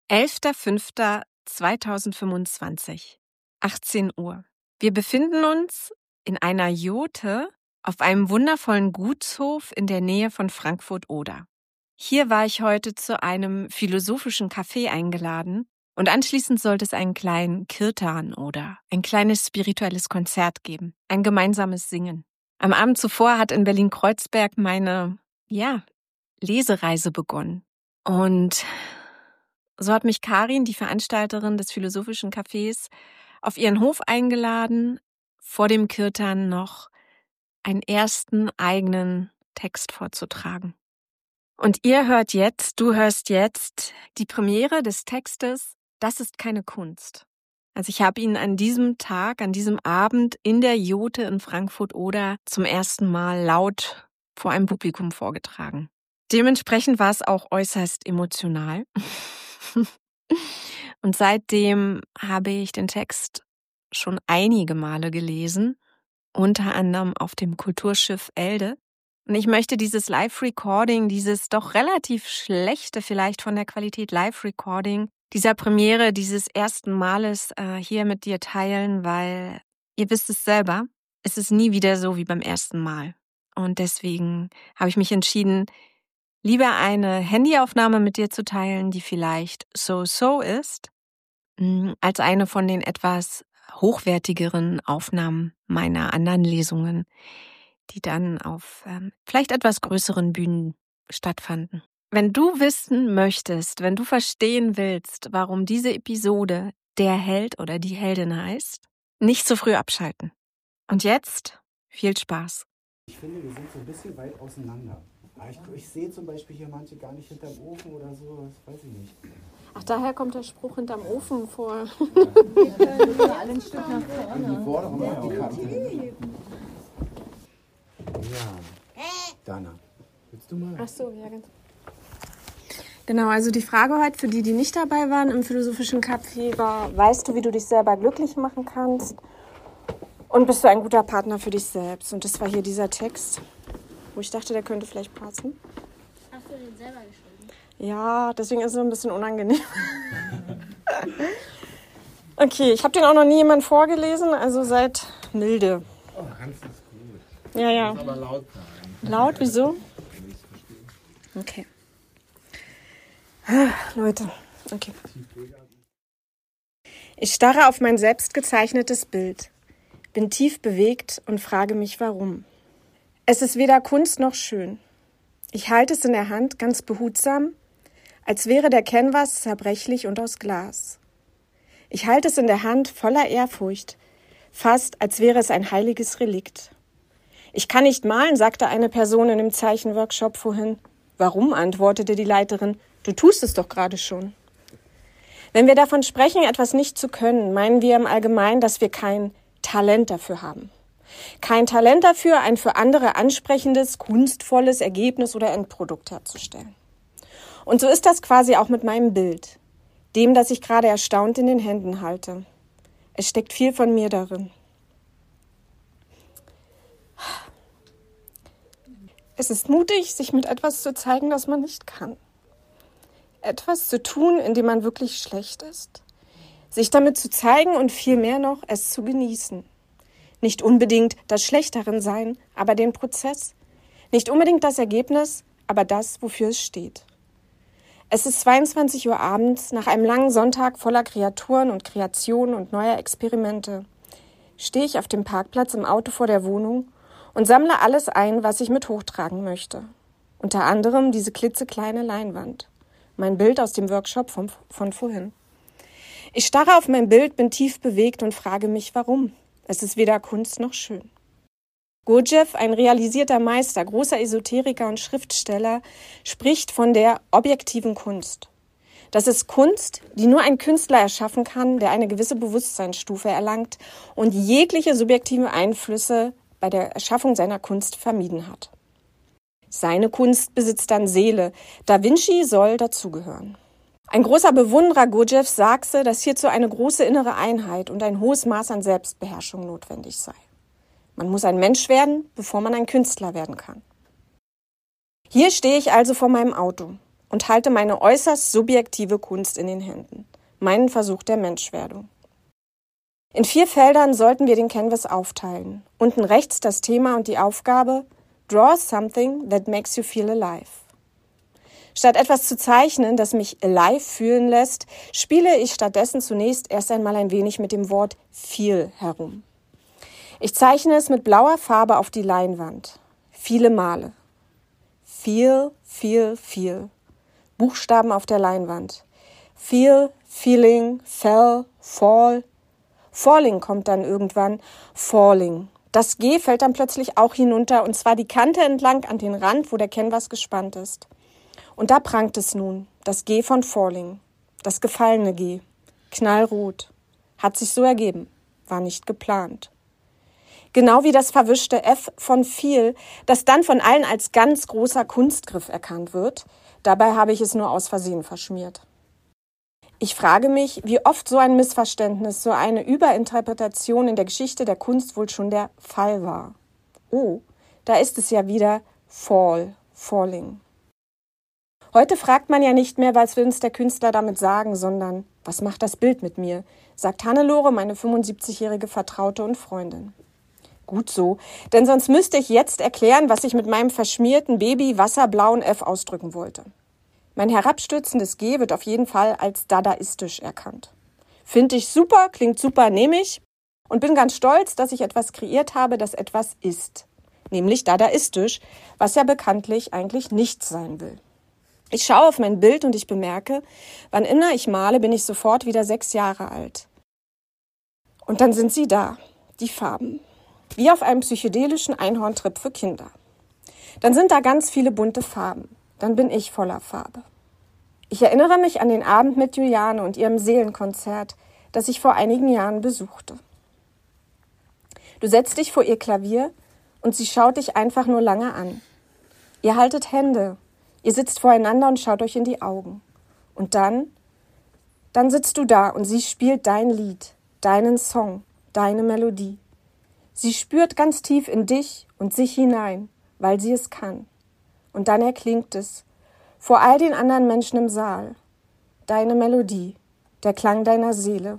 11.05.2025, 18 Uhr. Wir befinden uns in einer Jote auf einem wundervollen Gutshof in der Nähe von Frankfurt-Oder. Hier war ich heute zu einem philosophischen Café eingeladen und anschließend sollte es einen kleinen Kirtan oder ein kleines spirituelles Konzert geben, ein gemeinsames Singen. Am Abend zuvor hat in Berlin-Kreuzberg meine, Lesereise begonnen. Und so hat mich Karin, die Veranstalterin des philosophischen Cafés, auf ihren Hof eingeladen, vor dem Kirtan noch einen ersten eigenen Text vorzutragen. Und du hörst jetzt die Premiere des Textes Das ist keine Kunst. Also ich habe ihn an diesem Tag, an diesem Abend in der Jote in Frankfurt-Oder zum ersten Mal laut vor einem Publikum vorgetragen. Dementsprechend war es auch äußerst emotional. Und seitdem habe ich den Text schon einige Male gelesen, unter anderem auf dem Kulturschiff Elde. Und ich möchte dieses Live-Recording, dieses doch relativ schlechte vielleicht von der Qualität Live-Recording, dieser Premiere, dieses ersten Males hier mit dir teilen, weil ihr wisst es selber, es ist nie wieder so wie beim ersten Mal. Und deswegen habe ich mich entschieden, lieber eine Handyaufnahme mit dir zu teilen, die vielleicht so ist, als eine von den etwas hochwertigeren Aufnahmen meiner anderen Lesungen, die dann auf vielleicht etwas größeren Bühnen stattfanden. Wenn du wissen möchtest, wenn du verstehen willst, warum diese Episode der Held oder die Heldin heißt, nicht zu früh abschalten. Und jetzt viel Spaß. Ich finde, wir sind so ein bisschen weit auseinander. Ich sehe zum Beispiel hier manche gar nicht hinterm Ofen oder so, das weiß ich nicht. Ach, daher kommt der Spruch hinterm Ofen vor. Ja. Alle ein Stück nach vorne. Die vorderen auf die Kante. Ja. Dana, willst du mal? Ach so, ja, ganz. Genau, also die Frage heute für die, die nicht dabei waren im philosophischen Café war, weißt du, wie du dich selber glücklich machen kannst? Und bist du ein guter Partner für dich selbst? Und das war hier dieser Text, wo ich dachte, der könnte vielleicht passen. Hast du den selber geschrieben? Ja, deswegen ist es ein bisschen unangenehm. Okay, ich habe den auch noch nie jemand vorgelesen, also seid milde. Oh, Hans ist gut. Ja. Muss aber laut sein. Laut, wieso? Okay. Leute, okay. Ich starre auf mein selbst gezeichnetes Bild, bin tief bewegt und frage mich, warum. Es ist weder Kunst noch schön. Ich halte es in der Hand ganz behutsam, als wäre der Canvas zerbrechlich und aus Glas. Ich halte es in der Hand voller Ehrfurcht, fast als wäre es ein heiliges Relikt. Ich kann nicht malen, sagte eine Person in dem Zeichenworkshop vorhin. Warum, antwortete die Leiterin, du tust es doch gerade schon. Wenn wir davon sprechen, etwas nicht zu können, meinen wir im Allgemeinen, dass wir kein Talent dafür haben. Kein Talent dafür, ein für andere ansprechendes, kunstvolles Ergebnis oder Endprodukt herzustellen. Und so ist das quasi auch mit meinem Bild, dem, das ich gerade erstaunt in den Händen halte. Es steckt viel von mir darin. Es ist mutig, sich mit etwas zu zeigen, das man nicht kann. Etwas zu tun, in dem man wirklich schlecht ist. Sich damit zu zeigen und viel mehr noch, es zu genießen. Nicht unbedingt das Schlechteren sein, aber den Prozess. Nicht unbedingt das Ergebnis, aber das, wofür es steht. Es ist 22 Uhr abends, nach einem langen Sonntag voller Kreaturen und Kreationen und neuer Experimente. Stehe ich auf dem Parkplatz im Auto vor der Wohnung und sammle alles ein, was ich mit hochtragen möchte. Unter anderem diese klitzekleine Leinwand. Mein Bild aus dem Workshop von vorhin. Ich starre auf mein Bild, bin tief bewegt und frage mich, warum. Es ist weder Kunst noch schön. Gurdjieff, ein realisierter Meister, großer Esoteriker und Schriftsteller, spricht von der objektiven Kunst. Das ist Kunst, die nur ein Künstler erschaffen kann, der eine gewisse Bewusstseinsstufe erlangt und jegliche subjektive Einflüsse bei der Erschaffung seiner Kunst vermieden hat. Seine Kunst besitzt dann Seele. Da Vinci soll dazugehören. Ein großer Bewunderer Gurdjieffs sagte, dass hierzu eine große innere Einheit und ein hohes Maß an Selbstbeherrschung notwendig sei. Man muss ein Mensch werden, bevor man ein Künstler werden kann. Hier stehe ich also vor meinem Auto. und halte meine äußerst subjektive Kunst in den Händen, meinen Versuch der Menschwerdung. In 4 Feldern sollten wir den Canvas aufteilen. Unten rechts das Thema und die Aufgabe Draw something that makes you feel alive. Statt etwas zu zeichnen, das mich alive fühlen lässt, spiele ich stattdessen zunächst erst einmal ein wenig mit dem Wort feel herum. Ich zeichne es mit blauer Farbe auf die Leinwand. Viele Male. Feel, feel, feel. Buchstaben auf der Leinwand. Feel, feeling, fell, fall. Falling kommt dann irgendwann. Falling. Das G fällt dann plötzlich auch hinunter, und zwar die Kante entlang an den Rand, wo der Canvas gespannt ist. Und da prangt es nun, das G von Falling. Das gefallene G. Knallrot. Hat sich so ergeben. War nicht geplant. Genau wie das verwischte F von Feel, das dann von allen als ganz großer Kunstgriff erkannt wird. Dabei habe ich es nur aus Versehen verschmiert. Ich frage mich, wie oft so ein Missverständnis, so eine Überinterpretation in der Geschichte der Kunst wohl schon der Fall war. Oh, da ist es ja wieder Fall, Falling. Heute fragt man ja nicht mehr, was will uns der Künstler damit sagen, sondern was macht das Bild mit mir, sagt Hannelore, meine 75-jährige Vertraute und Freundin. Gut so, denn sonst müsste ich jetzt erklären, was ich mit meinem verschmierten Baby-wasserblauen F ausdrücken wollte. Mein herabstürzendes G wird auf jeden Fall als dadaistisch erkannt. Finde ich super, klingt super, nehme ich und bin ganz stolz, dass ich etwas kreiert habe, das etwas ist. Nämlich dadaistisch, was ja bekanntlich eigentlich nichts sein will. Ich schaue auf mein Bild und ich bemerke, wann immer ich male, bin ich sofort wieder 6 Jahre alt. Und dann sind sie da, die Farben. Wie auf einem psychedelischen Einhorntrip für Kinder. Dann sind da ganz viele bunte Farben. Dann bin ich voller Farbe. Ich erinnere mich an den Abend mit Juliane und ihrem Seelenkonzert, das ich vor einigen Jahren besuchte. Du setzt dich vor ihr Klavier und sie schaut dich einfach nur lange an. Ihr haltet Hände, ihr sitzt voreinander und schaut euch in die Augen. Und dann sitzt du da und sie spielt dein Lied, deinen Song, deine Melodie. Sie spürt ganz tief in dich und sich hinein, weil sie es kann. Und dann erklingt es, vor all den anderen Menschen im Saal, deine Melodie, der Klang deiner Seele.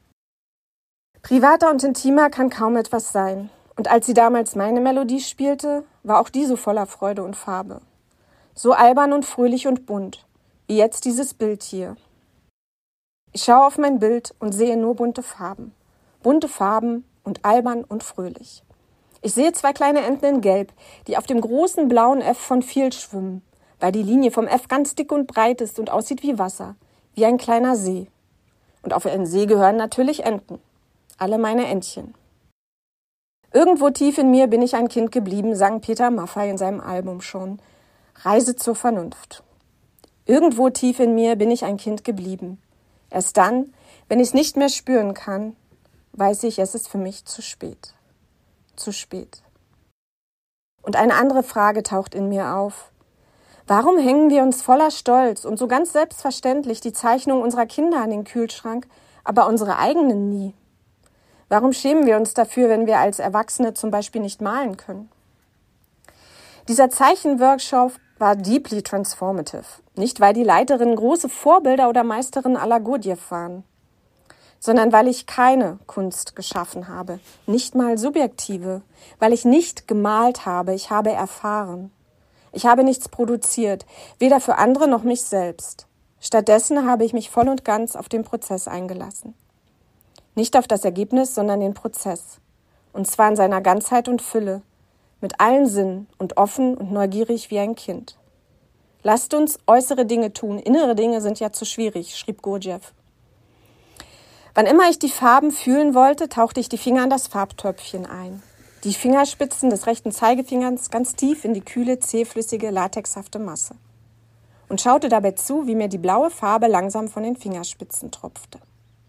Privater und intimer kann kaum etwas sein. Und als sie damals meine Melodie spielte, war auch die so voller Freude und Farbe. So albern und fröhlich und bunt, wie jetzt dieses Bild hier. Ich schaue auf mein Bild und sehe nur bunte Farben. Bunte Farben und albern und fröhlich. Ich sehe 2 kleine Enten in Gelb, die auf dem großen blauen F von Feel schwimmen, weil die Linie vom F ganz dick und breit ist und aussieht wie Wasser, wie ein kleiner See. Und auf einen See gehören natürlich Enten. Alle meine Entchen. Irgendwo tief in mir bin ich ein Kind geblieben, sang Peter Maffay in seinem Album schon. Reise zur Vernunft. Irgendwo tief in mir bin ich ein Kind geblieben. Erst dann, wenn ich es nicht mehr spüren kann, weiß ich, es ist für mich zu spät. Zu spät. Und eine andere Frage taucht in mir auf. Warum hängen wir uns voller Stolz und so ganz selbstverständlich die Zeichnung unserer Kinder an den Kühlschrank, aber unsere eigenen nie? Warum schämen wir uns dafür, wenn wir als Erwachsene zum Beispiel nicht malen können? Dieser Zeichenworkshop war deeply transformative. Nicht, weil die Leiterinnen große Vorbilder oder Meisterinnen à la Gurdjieff waren, sondern weil ich keine Kunst geschaffen habe, nicht mal subjektive, weil ich nicht gemalt habe, ich habe erfahren. Ich habe nichts produziert, weder für andere noch mich selbst. Stattdessen habe ich mich voll und ganz auf den Prozess eingelassen. Nicht auf das Ergebnis, sondern den Prozess. Und zwar in seiner Ganzheit und Fülle, mit allen Sinnen und offen und neugierig wie ein Kind. Lasst uns äußere Dinge tun, innere Dinge sind ja zu schwierig, schrieb Gurdjieff. Wann immer ich die Farben fühlen wollte, tauchte ich die Finger in das Farbtöpfchen ein. Die Fingerspitzen des rechten Zeigefingers ganz tief in die kühle, zähflüssige, latexhafte Masse. Und schaute dabei zu, wie mir die blaue Farbe langsam von den Fingerspitzen tropfte.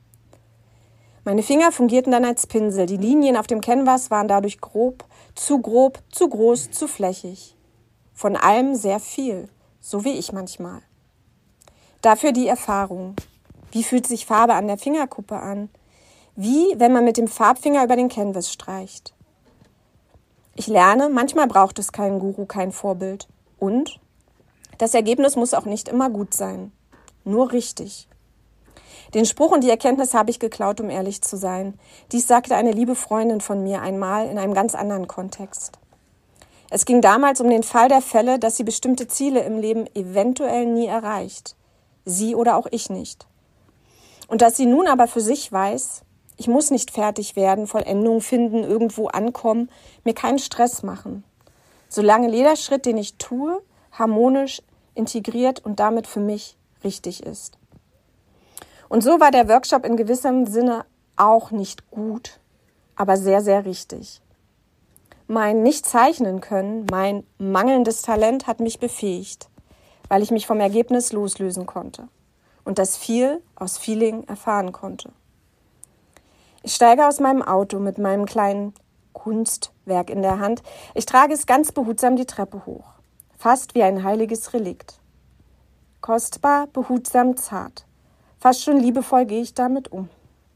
Meine Finger fungierten dann als Pinsel. Die Linien auf dem Canvas waren dadurch grob, zu groß, zu flächig. Von allem sehr viel, so wie ich manchmal. Dafür die Erfahrung. Wie fühlt sich Farbe an der Fingerkuppe an? Wie, wenn man mit dem Farbfinger über den Canvas streicht. Ich lerne, manchmal braucht es keinen Guru, kein Vorbild. Und Das Ergebnis muss auch nicht immer gut sein, nur richtig. Den Spruch und die Erkenntnis habe ich geklaut, um ehrlich zu sein. Dies sagte eine liebe Freundin von mir einmal in einem ganz anderen Kontext. Es ging damals um den Fall der Fälle, dass sie bestimmte Ziele im Leben eventuell nie erreicht. Sie oder auch ich nicht. Und dass sie nun aber für sich weiß, ich muss nicht fertig werden, Vollendung finden, irgendwo ankommen, mir keinen Stress machen. Solange jeder Schritt, den ich tue, harmonisch, integriert und damit für mich richtig ist. Und so war der Workshop in gewissem Sinne auch nicht gut, aber sehr, sehr richtig. Mein Nicht-Zeichnen-Können, mein mangelndes Talent hat mich befähigt, weil ich mich vom Ergebnis loslösen konnte und das viel aus Feeling erfahren konnte. Ich steige aus meinem Auto mit meinem kleinen Kunstwerk in der Hand. Ich trage es ganz behutsam die Treppe hoch, fast wie ein heiliges Relikt. Kostbar, behutsam, zart. Fast schon liebevoll gehe ich damit um.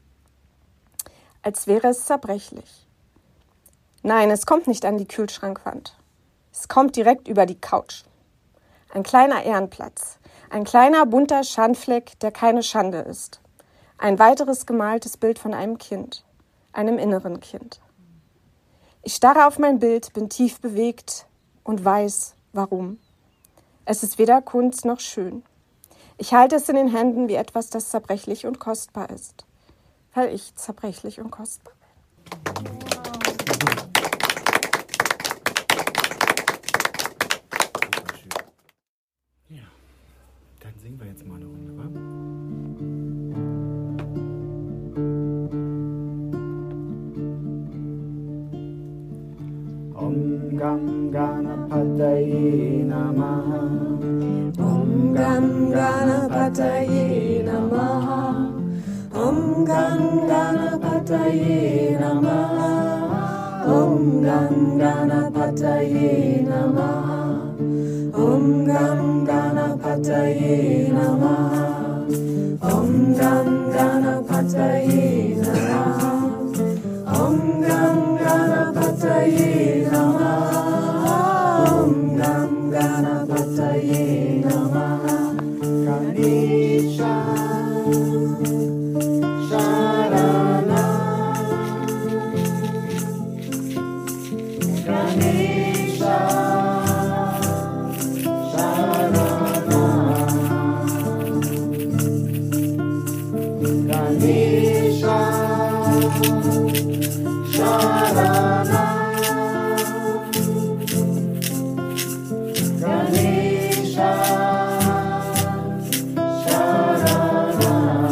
Als wäre es zerbrechlich. Nein, es kommt nicht an die Kühlschrankwand. Es kommt direkt über die Couch. Ein kleiner Ehrenplatz. Ein kleiner bunter Schandfleck, der keine Schande ist. Ein weiteres gemaltes Bild von einem Kind. Einem inneren Kind. Ich starre auf mein Bild, bin tief bewegt und weiß, warum. Es ist weder Kunst noch schön. Ich halte es in den Händen wie etwas, das zerbrechlich und kostbar ist. Weil ich zerbrechlich und kostbar bin. Ja, dann singen wir jetzt mal eine Runde, wa? Om Gam Ganapataye Namaha. Om Gam Ganapataye Namaha. Om Gam Ganapataye Namaha. Om Gam Ganapataye Namaha. Om Gam Ganapataye Namaha. Om Gam Ganapataye Namaha. Om Gam Ganapataye Namaha. Om Gam Ganapataye Namaha. Ganesha Sharana. Ganesha Sharana. Ganesha Sharana. Ganesha Sharana.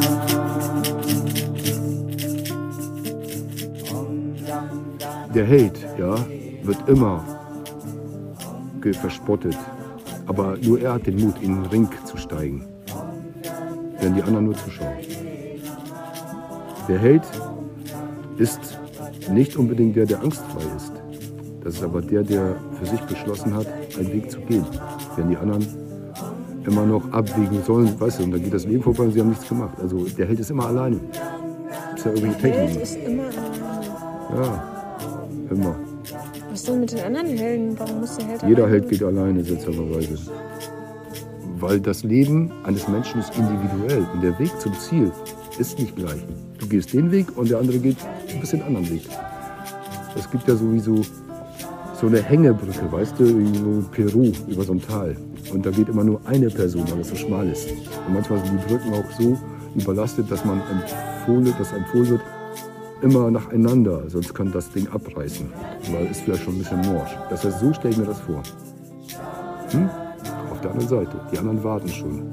Der Held, ja, wird immer verspottet. Aber nur er hat den Mut, in den Ring zu steigen. Während die anderen nur zuschauen. Der Held ist nicht unbedingt der, der angstfrei ist. Das ist aber der, der für sich beschlossen hat, einen Weg zu gehen. Während die anderen immer noch abwägen sollen, weißt du, und dann geht das Leben vorbei und sie haben nichts gemacht. Also der Held ist immer alleine. Ist ja irgendwie Der Held Technik. ist immer alleine. Ja, immer. Was ist denn mit den anderen Helden? Warum muss der Held Jeder alleine? Held geht alleine, seltsamerweise. Weil das Leben eines Menschen ist individuell und der Weg zum Ziel ist nicht gleich. Du gehst den Weg und der andere geht ein bisschen anderen Weg. Es gibt ja sowieso so eine Hängebrücke, weißt du, in Peru über so ein Tal. Und da geht immer nur eine Person, weil es so schmal ist. Und manchmal sind die Brücken auch so überlastet, dass empfohlen wird, immer nacheinander, sonst kann das Ding abreißen. Weil es vielleicht schon ein bisschen morsch. Das heißt, so stelle ich mir das vor. Auf der anderen Seite, die anderen warten schon.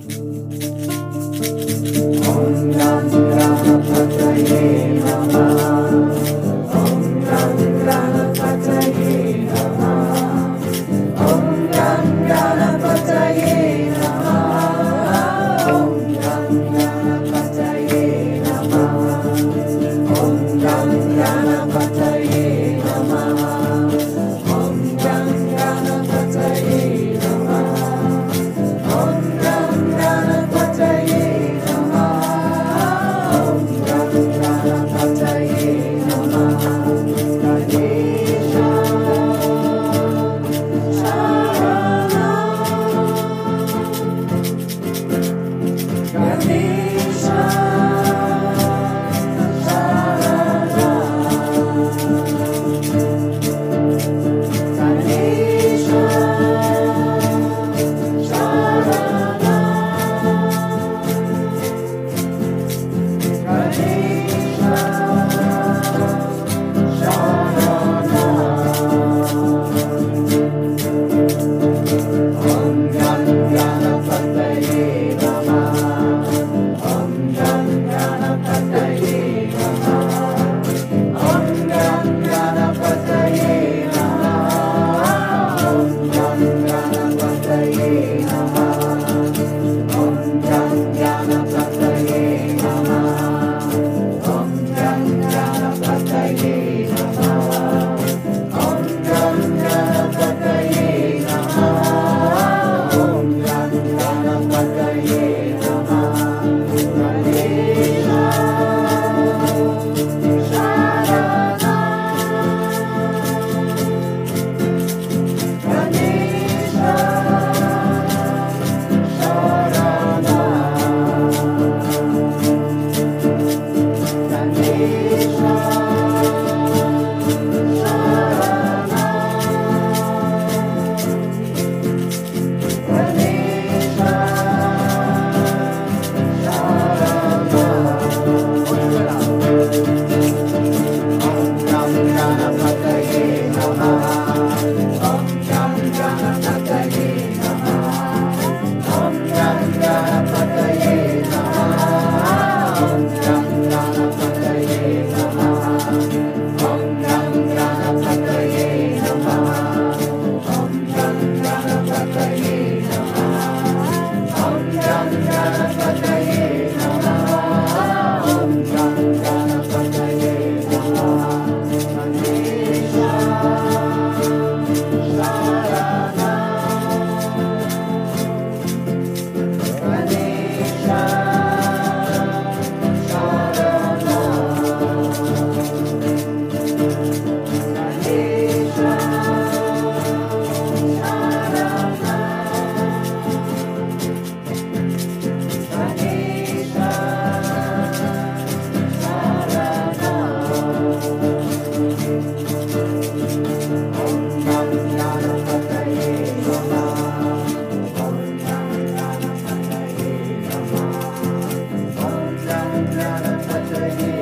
Om Gam Ganapataye Namaha. Om Gam Ganapataye Namaha. Om Gam Ganapataye Namaha. Om Gam Ganapataye Namaha. Om Gam Ganapataye Namaha. Om Gam Ganapataye Namaha. Om Gam Ganapataye Namaha. Pataye